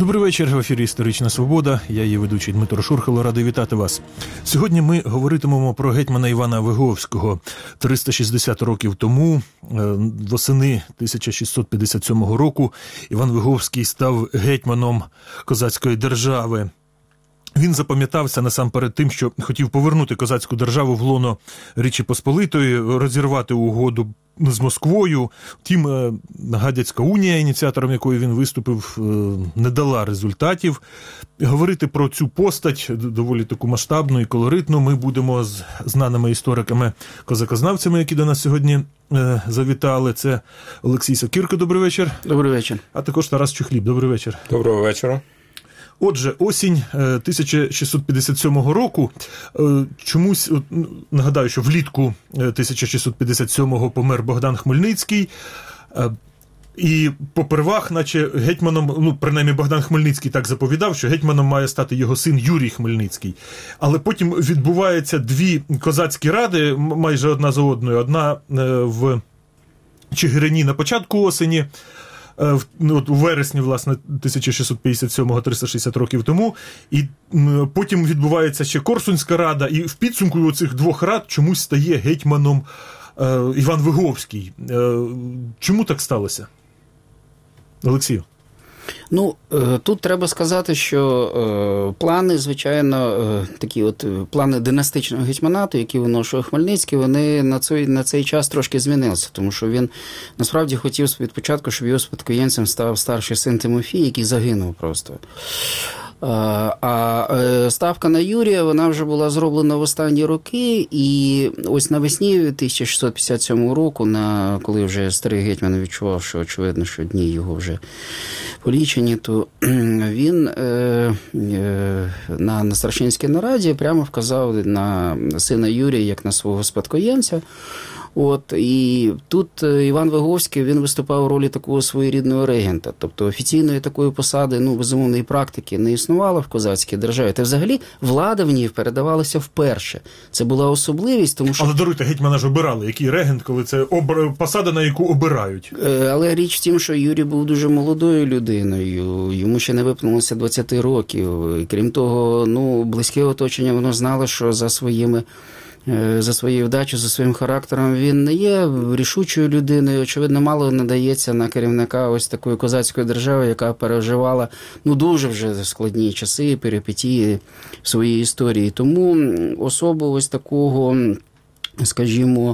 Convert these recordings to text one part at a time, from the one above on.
Добрий вечір, в ефірі «Історична Свобода». Я її ведучий Дмитро Шурхало, радий вітати вас. Сьогодні ми говоритимемо про гетьмана Івана Виговського. 360 років тому, восени 1657 року, Іван Виговський став гетьманом козацької держави. Він запам'ятався насамперед тим, що хотів повернути козацьку державу в лоно Річі Посполитої, розірвати угоду з Москвою. Втім, Гадяцька унія, ініціатором якої він виступив, не дала результатів. Говорити про цю постать, доволі таку масштабну і колоритну, ми будемо з знаними істориками-козакознавцями, які до нас сьогодні завітали. Це Олексій Сокирко, добрий вечір. Добрий вечір. А також Тарас Чухліб, добрий вечір. Доброго вечора. Отже, осінь 1657 року, чомусь, нагадаю, що влітку 1657-го помер Богдан Хмельницький, і попервах, наче гетьманом, принаймні Богдан Хмельницький так заповідав, що гетьманом має стати його син Юрій Хмельницький. Але потім відбуваються дві козацькі ради, майже одна за одною. Одна в Чигирині на початку осені, у вересні, власне, 1657-го, 360 років тому, і потім відбувається ще Корсунська рада, і в підсумку оцих двох рад чомусь стає гетьманом Іван Виговський. Чому так сталося? Олексію? Тут треба сказати, що плани, звичайно, такі от плани династичного гетьманату, які виношував Хмельницький, вони на цей час трошки змінилися, тому що він насправді хотів від початку, щоб його спадкоємцем став старший син Тимофій, який загинув просто. А ставка на Юрія, вона вже була зроблена в останні роки, і ось навесні 1657 року, коли вже старий гетьман відчував, що очевидно, що дні його вже полічені, то він на Старшинській нараді прямо вказав на сина Юрія як на свого спадкоємця. І тут Іван Виговський, він виступав у ролі такого своєрідного регента. Тобто офіційної такої посади, безумовної практики не існувало в козацькій державі. Та взагалі влада в ній передавалася вперше. Це була особливість, тому що... Але даруйте, гетьмана ж обирали. Який регент, коли це посада, на яку обирають? Але річ в тім, що Юрій був дуже молодою людиною. Йому ще не виповнилося 20 років. І, крім того, близьке оточення, воно знало, що за свою вдачу, за своїм характером він не є рішучою людиною. Очевидно, мало надається на керівника ось такої козацької держави, яка переживала дуже вже складні часи, перипетії в своїй історії. Тому особу ось такого, скажімо,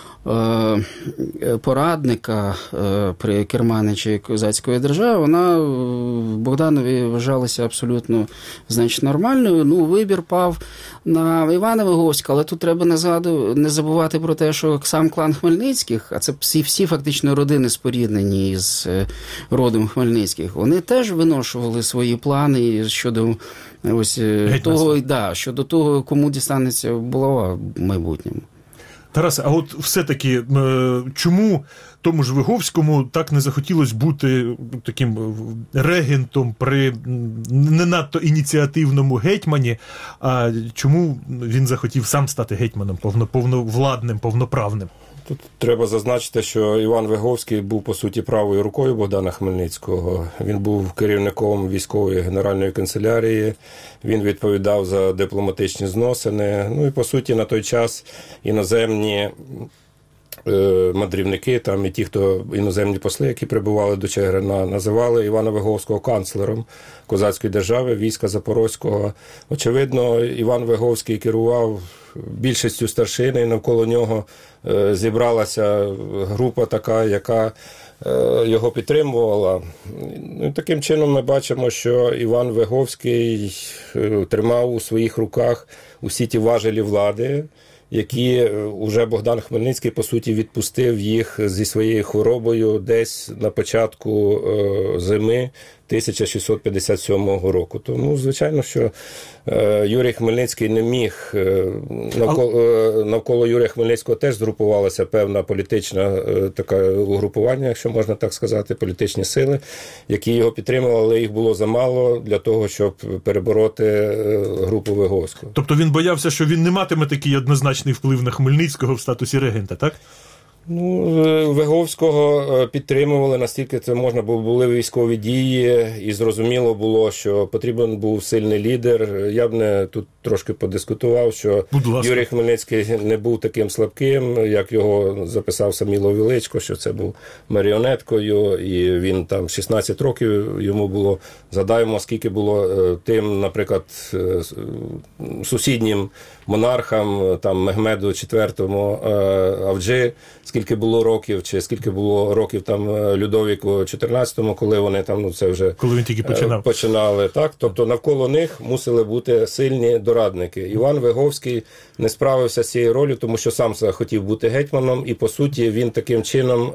порадника при керманичі козацької держави, вона в Богданові вважалася абсолютно, нормальною. Вибір пав на Івана Виговського, але тут треба не забувати про те, що сам клан Хмельницьких, а це всі фактично родини споріднені з родом Хмельницьких, вони теж виношували свої плани щодо щодо того, кому дістанеться булава в майбутньому. Тарасе, а от все-таки чому тому ж Виговському так не захотілося бути таким регентом при не надто ініціативному гетьмані, а чому він захотів сам стати гетьманом, повновладним, повноправним? Тут треба зазначити, що Іван Виговський був, по суті, правою рукою Богдана Хмельницького. Він був керівником військової генеральної канцелярії, він відповідав за дипломатичні зносини. І, по суті, на той час іноземні мандрівники, і ті, хто іноземні посли, які прибували до Чигирина, називали Івана Виговського канцлером козацької держави, війська Запорозького. Очевидно, Іван Виговський керував більшістю старшини, і навколо нього зібралася група така, яка його підтримувала. Таким чином ми бачимо, що Іван Виговський тримав у своїх руках усі ті важелі влади, які уже Богдан Хмельницький, по суті, відпустив їх зі своєю хворобою десь на початку зими 1657 року. Тому, звичайно, що Юрій Хмельницький не міг, навколо Юрія Хмельницького теж згрупувалася певна політична така угрупування, якщо можна так сказати, політичні сили, які його підтримували, але їх було замало для того, щоб перебороти групу Виговського. Тобто він боявся, що він не матиме такий однозначний вплив на Хмельницького в статусі регента, так? Виговського підтримували, настільки це можна було, були військові дії, і зрозуміло було, що потрібен був сильний лідер. Я б не тут трошки подискутував, що Юрій Хмельницький не був таким слабким, як його записав Саміло Величко, що це був маріонеткою, і він там 16 років йому було, згадаємо, скільки було тим, наприклад, сусіднім монархам, там Мехмеду IV Авджи, скільки було років, чи скільки було років там Людовіку XIV, коли вони там, це вже коли він тільки починали. Так? Тобто навколо них мусили бути сильні дорадники. Іван Виговський не справився з цією ролью, тому що сам хотів бути гетьманом, і по суті він таким чином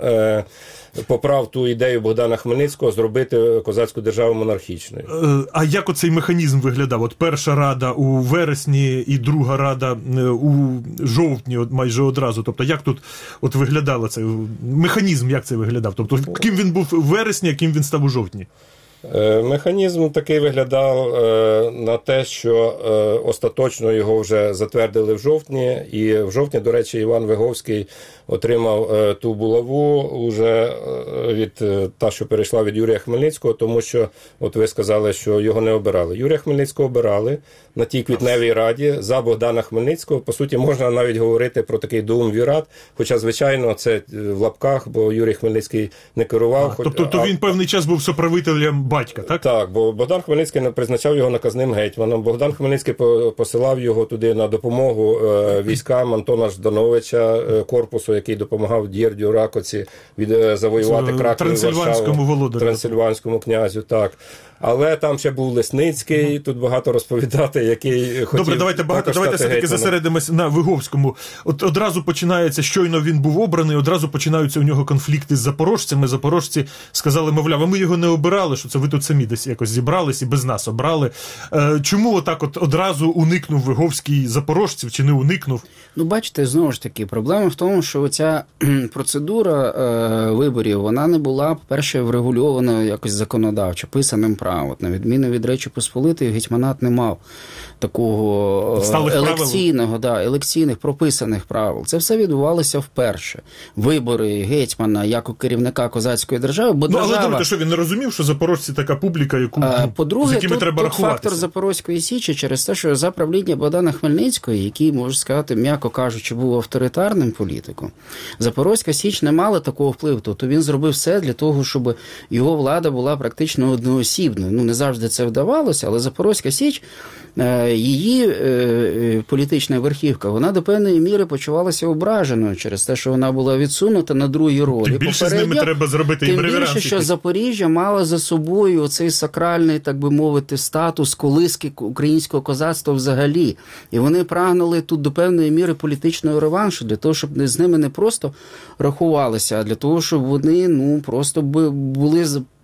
поправ ту ідею Богдана Хмельницького зробити козацьку державу монархічною. А як оцей механізм виглядав? От перша рада у вересні і друга рада у жовтні, майже одразу. Тобто як тут от виглядало цей механізм, як це виглядав? Тобто ким він був у вересні, а ким він став у жовтні? Механізм такий виглядав на те, що остаточно його вже затвердили в жовтні, і в жовтні, до речі, Іван Виговський отримав ту булаву уже від та, що перейшла від Юрія Хмельницького, тому що, от ви сказали, що його не обирали. Юрія Хмельницького обирали на тій квітневій раді за Богдана Хмельницького. По суті, можна навіть говорити про такий дуумвірат, хоча, звичайно, це в лапках, бо Юрій Хмельницький не керував. Тобто він певний час був соправителем батька, так? Так, бо Богдан Хмельницький призначав його наказним гетьманом. Богдан Хмельницький посилав його туди на допомогу військам Антона Ждановича, корпусу, який допомагав Дєрдю, Ракоці завоювати Краків, Варшаву, трансильванському князю, так. Але там ще був Лесницький, тут багато розповідати, який хотів... Добре, давайте все-таки зосередимося на Виговському. От одразу починається, щойно він був обраний, одразу починаються у нього конфлікти з запорожцями. Запорожці сказали, мовляв, а ми його не обирали, що це ви тут самі десь якось зібрались і без нас обрали. Чому отак от одразу уникнув Виговський запорожців, чи не уникнув? Ну, бачите, знову ж таки, проблема в тому, що ця процедура виборів, вона не була, по-перше, врегульована якось законодавчо, писаним правом. От, на відміну від Речі Посполитої, гетьманат не мав такого елекційних прописаних правил. Це все відбувалося вперше. Вибори гетьмана як у керівника козацької держави, бо держава... Але думаєте, що він не розумів, що запорожці така публіка, з якими треба рахуватися? Фактор Запорозької Січі через те, що за правління Богдана Хмельницького, який, можу сказати, м'яко кажучи, був авторитарним політиком, Запорозька Січ не мала такого впливу. Тобто він зробив все для того, щоб його влада була практично одноосібною. Ну, не завжди це вдавалося, але Запорозька Січ, її політична верхівка, вона до певної міри почувалася ображеною через те, що вона була відсунута на другій ролі. Тим більше з ними треба зробити їм реверанс. Тим більше, що Запоріжжя мала за собою цей сакральний, так би мовити, статус колиски українського козацтва взагалі. І вони прагнули тут до певної міри політичного реваншу, для того, щоб з ними не просто рахувалися, а для того, щоб вони просто були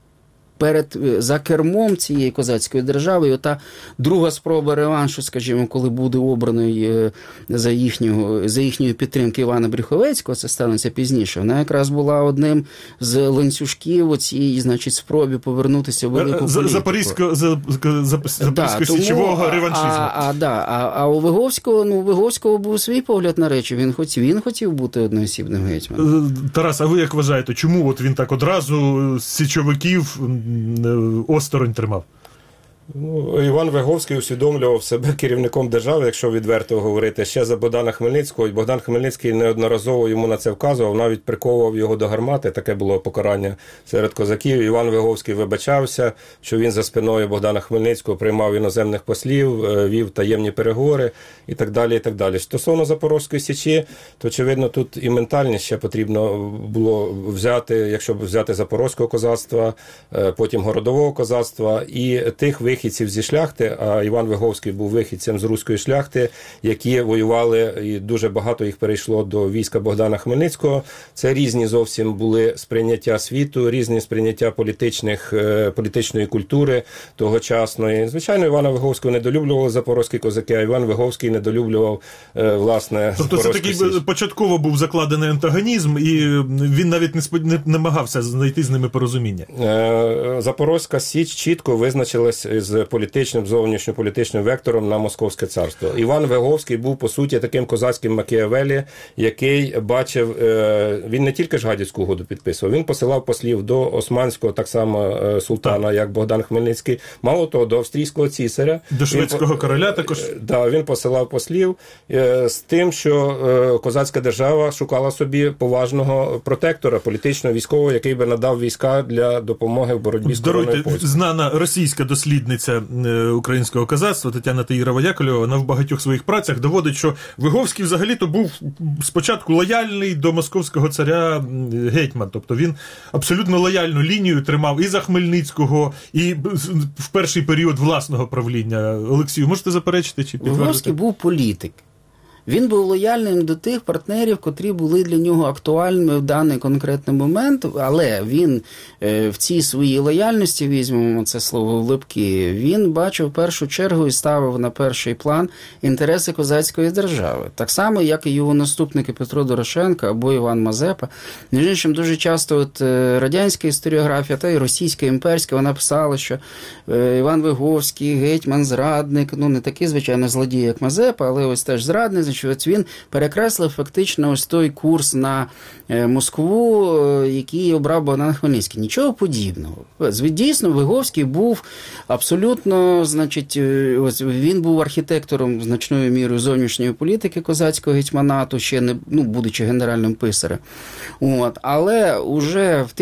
за кермом цієї козацької держави. І ота друга спроба реваншу, скажімо, коли буде обраний за їхньої підтримки Івана Брюховецького, це станеться пізніше, вона якраз була одним з ланцюжків оцієї, значить, спробі повернутися в велику політику. Запорізько-січового реваншизму. А у Виговського був свій погляд на речі. Він хотів бути одноосібним гетьманом. Тарас, а ви як вважаєте, чому от він так одразу січовиків осторонь тримав? Іван Виговський усвідомлював себе керівником держави, якщо відверто говорити, ще за Богдана Хмельницького. І Богдан Хмельницький неодноразово йому на це вказував, навіть приковував його до гармати. Таке було покарання серед козаків. Іван Виговський вибачався, що він за спиною Богдана Хмельницького приймав іноземних послів, вів таємні переговори і так далі, і так далі. Стосовно Запорозької Січі, то, очевидно, тут і ментальність ще потрібно було взяти, якщо б взяти Запорозького козацтва, потім Городового козацтва і тих вихідців зі шляхти, а Іван Виговський був вихідцем з руської шляхти, які воювали, і дуже багато їх перейшло до війська Богдана Хмельницького. Це різні зовсім були сприйняття світу, різні сприйняття політичної культури тогочасної. Звичайно, Івана Виговського недолюблювали запорозькі козаки, а Іван Виговський недолюблював, власне, Тобто це такий початково був закладений антагонізм, і він навіть не намагався знайти з ними порозуміння. Запорозька Січ чітко визначилась з політичним, зовнішньополітичним вектором на Московське царство. Іван Виговський був, по суті, таким козацьким Макіавеллі, який бачив, він не тільки ж Гадяцьку угоду підписував, він посилав послів до османського так само султана, як Богдан Хмельницький, мало того, до австрійського цісаря. До шведського короля також. Да, він посилав послів з тим, що козацька держава шукала собі поважного протектора, політичного, військового, який би надав війська для допомоги в боротьбі з короною польською. Знана російська дослідниця українського козацтва Тетяна Таїрова-Яковлєва, вона в багатьох своїх працях доводить, що Виговський взагалі-то був спочатку лояльний до московського царя гетьман. Тобто він абсолютно лояльну лінію тримав і за Хмельницького, і в перший період власного правління. Олексію, можете заперечити чи підтвердити? Виговський був політик. Він був лояльним до тих партнерів, котрі були для нього актуальними в даний конкретний момент, але він в цій своїй лояльності, візьмемо це слово в лапки, він бачив в першу чергу і ставив на перший план інтереси козацької держави. Так само, як і його наступники Петро Дорошенко або Іван Мазепа. Між іншим, дуже часто радянська історіографія та й російська імперська, вона писала, що Іван Виговський, гетьман, зрадник, не такий, звичайно, злодій, як Мазепа, але ось теж зрадник, що він перекреслив фактично ось той курс на Москву, який обрав Богдан Хмельницький. Нічого подібного. Дійсно, Виговський був абсолютно, ось він був архітектором значною мірою зовнішньої політики козацького гетьманату, ще не, будучи генеральним писарем. Але уже в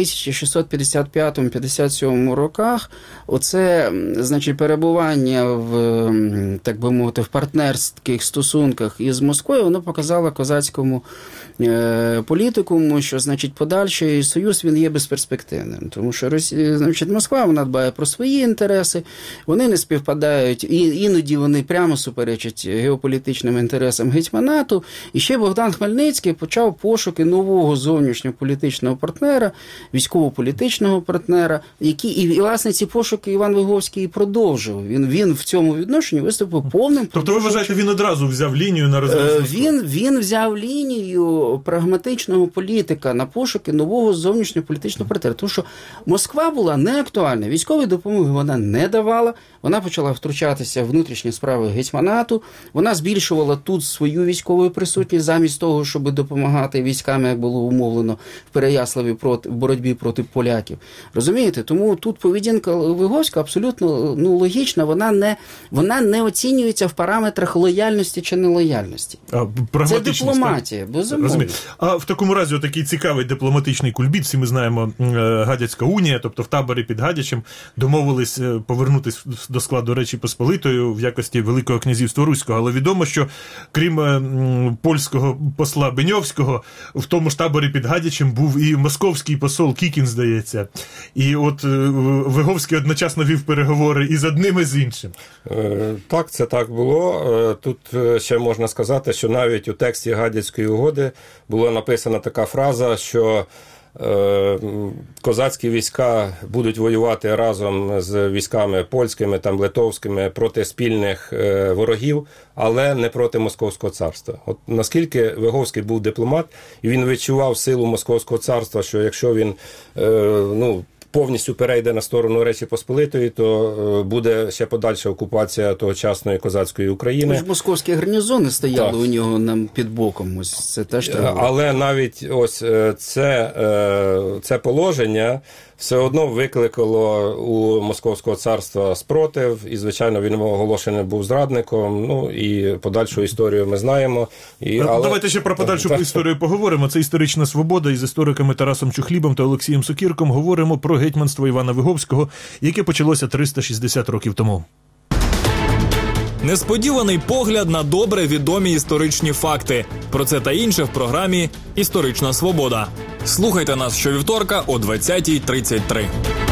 1655-57 роках оце, перебування в, так би мовити, в партнерських стосунках із Москвою, воно показало козацькому політикуму, що, подальший союз, він є безперспективним. Тому що Москва, вона дбає про свої інтереси, вони не співпадають, і іноді вони прямо суперечать геополітичним інтересам гетьманату. І ще Богдан Хмельницький почав пошуки нового зовнішньополітичного партнера, військово-політичного партнера, і власне, ці пошуки Іван Виговський продовжив. Він в цьому відношенні виступив повним. Тобто ви вважаєте, він одразу взяв лінію на Він взяв лінію прагматичного політика на пошуки нового зовнішньополітичного партнера. Тому що Москва була не актуальна, військової допомоги вона не давала, вона почала втручатися в внутрішні справи гетьманату, вона збільшувала тут свою військову присутність замість того, щоб допомагати військам, як було умовлено в Переяславі в боротьбі проти поляків. Розумієте? Тому тут поведінка Виговська абсолютно логічна, вона не оцінюється в параметрах лояльності чи нелояльності. Це дипломатія, безумовно. А в такому разі такий цікавий дипломатичний кульбіт, всі ми знаємо, Гадяцька унія, тобто в таборі під Гадячем домовились повернутися до складу Речі Посполитої в якості Великого князівства Руського. Але відомо, що крім польського посла Беньовського, в тому ж таборі під Гадячем був і московський посол Кікін, здається. І от Виговський одночасно вів переговори і з одним, і з іншим. Так, це так було. Тут ще можна сказати, що навіть у тексті Гадяцької угоди була написана така фраза, що козацькі війська будуть воювати разом з військами польськими, литовськими проти спільних ворогів, але не проти Московського царства. От наскільки Виговський був дипломат, і він відчував силу Московського царства, що якщо він повністю перейде на сторону Речі Посполитої, то буде ще подальша окупація тогочасної козацької України. Ж московські гарнізони стояли у нього нам під боком. Ось це теж треба. Але навіть ось це положення все одно викликало у Московського царства спротив, і, звичайно, він оголошений був зрадником, і подальшу історію ми знаємо. Давайте ще про подальшу історію поговоримо. Це «Історична свобода» із істориками Тарасом Чухлібом та Олексієм Сокірком. Говоримо про гетьманство Івана Виговського, яке почалося 360 років тому. Несподіваний погляд на добре відомі історичні факти. Про це та інше в програмі «Історична свобода». Слухайте нас щовівторка о 20:33.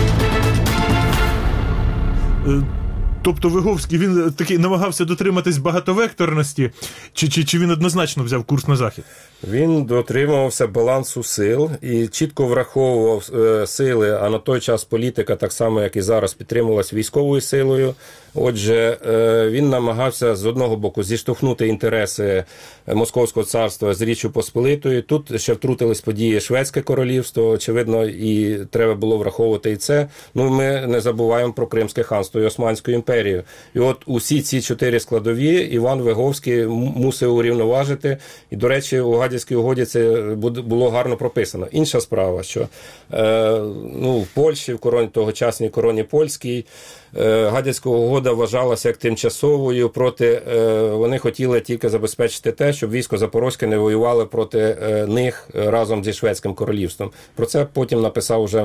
Тобто Виговський, він таки намагався дотриматись багатовекторності, чи він однозначно взяв курс на захід? Він дотримувався балансу сил і чітко враховував сили, а на той час політика, так само, як і зараз, підтримувалась військовою силою. Отже, він намагався з одного боку зіштовхнути інтереси Московського царства з Річчю Посполитою. Тут ще втрутились події Шведське королівство, очевидно, і треба було враховувати і це. Ну, ми не забуваємо про Кримське ханство і Османську імперію. І от усі ці 4 складові Іван Виговський мусив урівноважити. І, до речі, у Гадяцькій угоді це було гарно прописано. Інша справа, що в Польщі, в тогочасній короні польській, Гадяцька угода вважалася як тимчасовою, вони хотіли тільки забезпечити те, щоб військо Запорозьке не воювало проти них разом зі Шведським королівством. Про це потім написав уже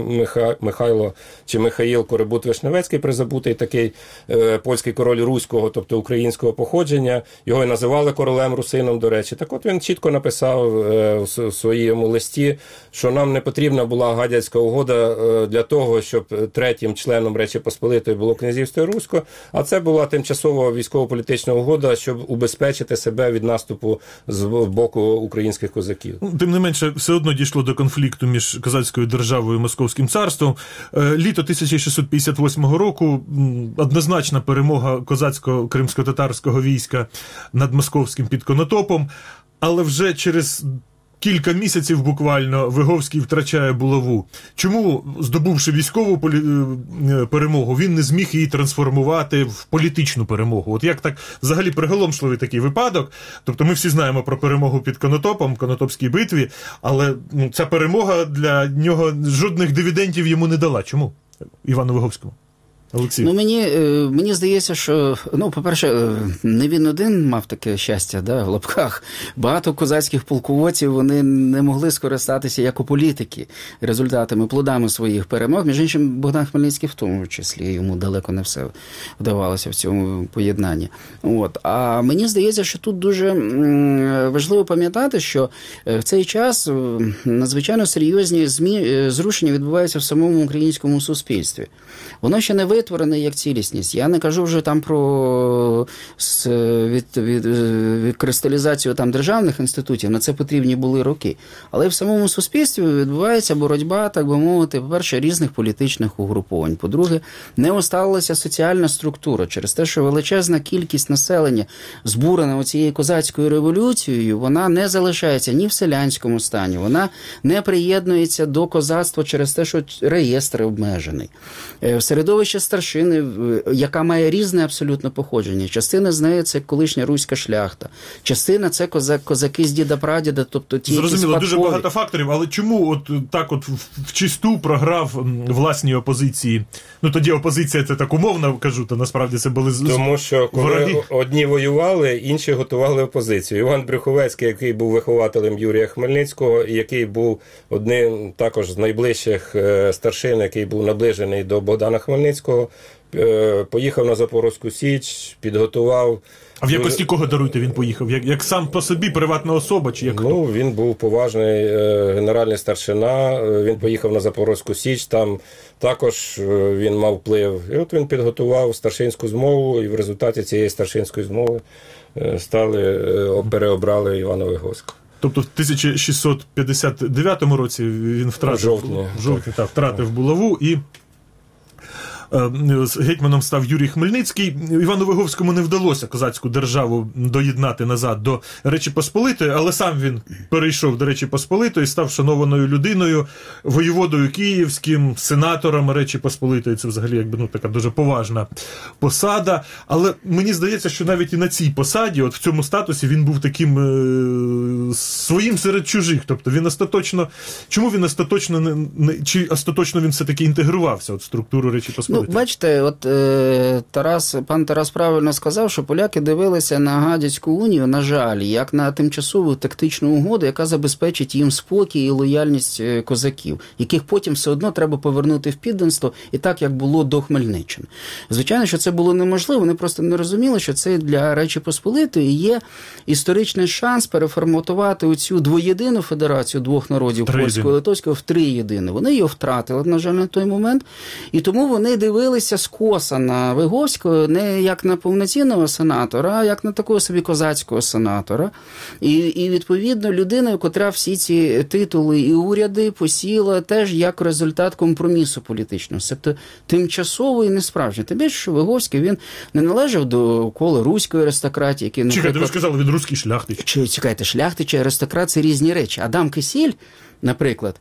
Михаїл Корибут-Вишневецький, призабутий такий польський король руського, тобто українського походження. Його і називали королем русином, до речі. Так от він чітко написав в своєму листі, що нам не потрібна була Гадяцька угода для того, щоб третім членом Речі Посполитої було князівство Руське, а це була тимчасова військово-політична угода, щоб убезпечити себе від наступу з боку українських козаків. Тим не менше, все одно дійшло до конфлікту між козацькою державою і Московським царством. Літо 1658 року однозначна перемога козацького кримсько-татарського війська над московським під Конотопом, але вже через кілька місяців буквально Виговський втрачає булаву. Чому, здобувши військову перемогу, він не зміг її трансформувати в політичну перемогу? От як так, взагалі, приголомшливий такий випадок. Тобто ми всі знаємо про перемогу під Конотопом, Конотопській битві, але ця перемога для нього жодних дивідендів йому не дала. Чому? Івану Виговському. Олексій. Мені здається, що, по-перше, не він один мав таке щастя, в лапках. Багато козацьких полководців, вони не могли скористатися як у політики результатами, плодами своїх перемог. Між іншим, Богдан Хмельницький в тому числі, йому далеко не все вдавалося в цьому поєднанні. А мені здається, що тут дуже важливо пам'ятати, що в цей час надзвичайно серйозні зрушення відбуваються в самому українському суспільстві. Воно ще не витворене як цілісність. Я не кажу вже там про кристалізацію державних інститутів, на це потрібні були роки. Але в самому суспільстві відбувається боротьба, так би мовити, по-перше, різних політичних угруповань. По-друге, не усталилася соціальна структура через те, що величезна кількість населення, збурена оцією козацькою революцією, вона не залишається ні в селянському стані, вона не приєднується до козацтва через те, що реєстр обмежений. В середовище старшини, яка має різне абсолютно походження. Частина з неї – це колишня руська шляхта. Частина – це козаки з діда-прадіда, тобто ті, які зрозуміло, дуже багато факторів, але чому так в чисту програв власній опозиції? Тоді опозиція, це так умовно кажу, то насправді це були Тому що коли вороги. Одні воювали, інші готували опозицію. Іван Брюховецький, який був вихователем Юрія Хмельницького, і який був одним також з найближчих старшин, який був наближений до Богдана Хмельницького, поїхав на Запорозьку Січ, підготував. А в якості кого, даруйте, він поїхав? Як сам по собі приватна особа? Чи як хто? Він був поважний генеральний старшина, він поїхав на Запорозьку Січ, там також він мав вплив. І от він підготував старшинську змову, і в результаті цієї старшинської змови переобрали Івана Виговського. Тобто в 1659 році він втратив булаву і гетьманом став Юрій Хмельницький. Івану Виговському не вдалося козацьку державу доєднати назад до Речі Посполитої, але сам він перейшов до Речі Посполитої, став шанованою людиною, воєводою київським, сенатором Речі Посполитої. Це взагалі така дуже поважна посада. Але мені здається, що навіть і на цій посаді, в цьому статусі, він був таким своїм серед чужих. Тобто він остаточно, чи остаточно він все-таки інтегрувався в структуру Речі Посполитої? Бачите, пан Тарас правильно сказав, що поляки дивилися на Гадяцьку унію, на жаль, як на тимчасову тактичну угоду, яка забезпечить їм спокій і лояльність козаків, яких потім все одно треба повернути в підданство, і так, як було до Хмельниччини. Звичайно, що це було неможливо, вони просто не розуміли, що це для Речі Посполитої є історичний шанс переформатувати оцю двоєдину федерацію двох народів, польського і литовського, в триєдину. Вони її втратили, на жаль, на той момент, і тому вони дивилися дивилися скоса на Виговського не як на повноцінного сенатора, а як на такого собі козацького сенатора. І відповідно, людина, котра всі ці титули і уряди посіяла теж як результат компромісу політичного. Тобто тимчасово і несправжньо. Тим більше, що Виговський, він не належав до кола руської аристократії, які, наприклад... Чекайте, ви сказали, він руський шляхтич. Чекайте, шляхтич і аристократ – це різні речі. Адам Кисіль, наприклад,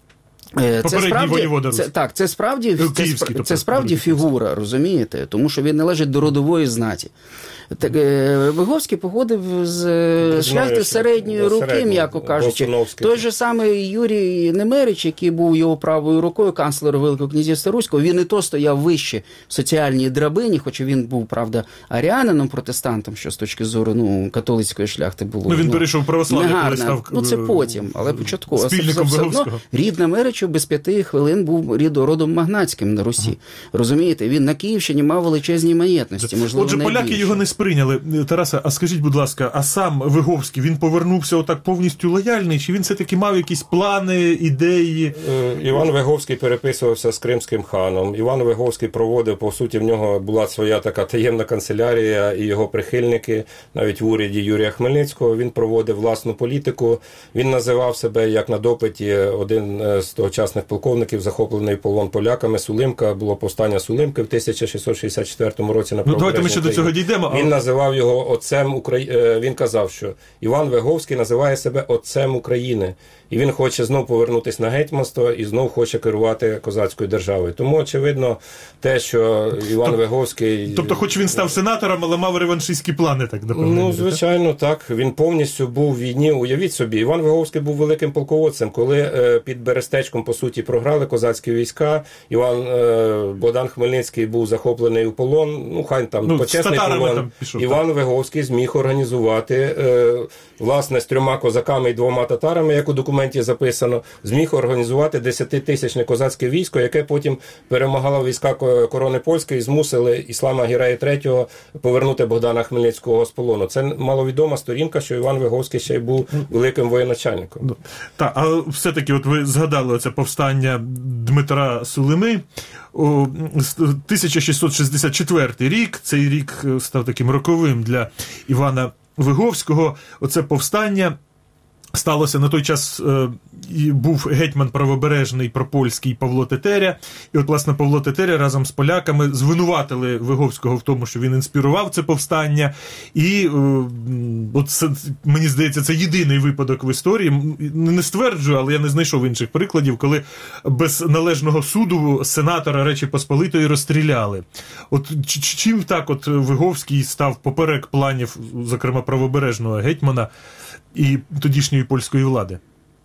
це справді фігура, розумієте? Тому що він належить до родової знаті. Так, Виговський походив з шляхти середньої руки, м'яко кажучи. Той же самий Юрій Немирич, який був його правою рукою, канцлер Великого князівства Руського, він і то стояв вище в соціальній драбині, хоча він був, правда, аріанином, протестантом, що з точки зору католицької шляхти було. Він перейшов православ'я, коли став це потім, але початково. Спільником Виговського. Рід Немиричів без 5 хвилин був родом магнатським на Русі. Розумієте, він на Київщині мав величезні маєтності, можливо, Отже, поляки його не сприйняли. Тарасе, а скажіть, будь ласка, а сам Виговський, він повернувся отак повністю лояльний, чи він все-таки мав якісь плани, ідеї? Іван Виговський переписувався з кримським ханом. Іван Виговський проводив, по суті, в нього була своя така таємна канцелярія, і його прихильники, навіть в уряді Юрія Хмельницького, він проводив власну політику. Він називав себе, як на допиті, один з тогочасних полковників, захоплений в полон поляками, Сулимка, було повстання Сулимки в 1664 році на правобережній давайте ми ще до цього дійдемо. Він називав його отцем України. Він казав, що Іван Виговський називає себе отцем України. І він хоче знов повернутися на гетьманство і знов хоче керувати козацькою державою. Тому, очевидно, те, що Іван Виговський... Тобто, хоч він став сенатором, але мав реваншистські плани, так, напевно? Ну, звичайно, так. Він повністю був в війні. Уявіть собі, Іван Виговський був великим полководцем. Коли під Берестечком, по суті, програли козацькі війська, Богдан Хмельницький був захоплений у полон, ну, хай там почесний полон. Іван Виговський зміг організувати, власне, з 3 козаками і 2 татарами, як у документі записано, зміг організувати 10-тисячне козацьке військо, яке потім перемагало війська корони польської і змусили Іслама Гірея III повернути Богдана Хмельницького з полону. Це маловідома сторінка, що Іван Виговський ще й був великим воєначальником. Так, а все-таки, от ви згадали оце повстання Дмитра Сулими. 1664 рік, цей рік став таким роковим для Івана Виговського. Оце повстання сталося на той час, був гетьман правобережний пропольський Павло Тетеря, і от, власне, Павло Тетеря разом з поляками звинуватили Виговського в тому, що він інспірував це повстання, і от це, мені здається, це єдиний випадок в історії, не стверджую, але я не знайшов інших прикладів, коли без належного суду сенатора Речі Посполитої розстріляли. От чим так от Виговський став поперек планів, зокрема, правобережного гетьмана і тодішньої польської влади?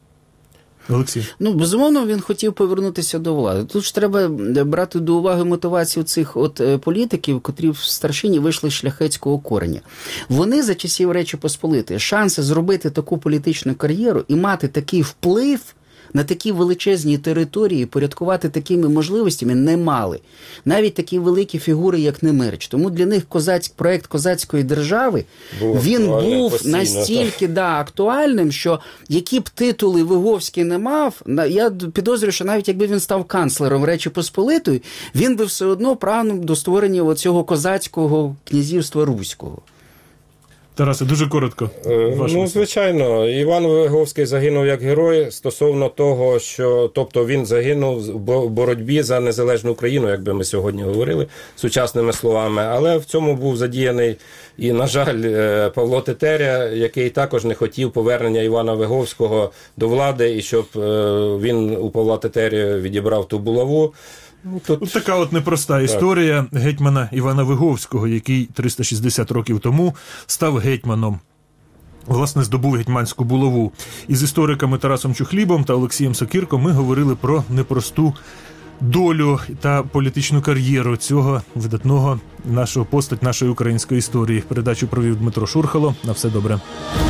Олексій. Ну, безумовно, він хотів повернутися до влади. Тут ж треба брати до уваги мотивацію цих політиків, котрі в старшині вийшли з шляхетського кореня. Вони за часів Речі Посполитої шанси зробити таку політичну кар'єру і мати такий вплив на такі величезні території, порядкувати такими можливостями не мали. Навіть такі великі фігури, як Немирич. Тому для них проект козацької держави, він був постійно, настільки актуальним, що які б титули Виговський не мав, я підозрюю, що навіть якби він став канцлером Речі Посполитої, він би все одно прагнув до створення цього козацького князівства Руського. Тарасе, дуже коротко. Ну, звичайно, Іван Виговський загинув як герой стосовно того, що, тобто, він загинув в боротьбі за незалежну Україну, як би ми сьогодні говорили, сучасними словами, але в цьому був задіяний і, на жаль, Павло Тетеря, який також не хотів повернення Івана Виговського до влади, і щоб він у Павла Тетеря відібрав ту булаву. Тут така от непроста історія гетьмана Івана Виговського, який 360 років тому став гетьманом. Власне, здобув гетьманську булаву. Із істориками Тарасом Чухлібом та Олексієм Сокирком ми говорили про непросту долю та політичну кар'єру цього видатного постать нашої української історії. Передачу провів Дмитро Шурхало. На все добре.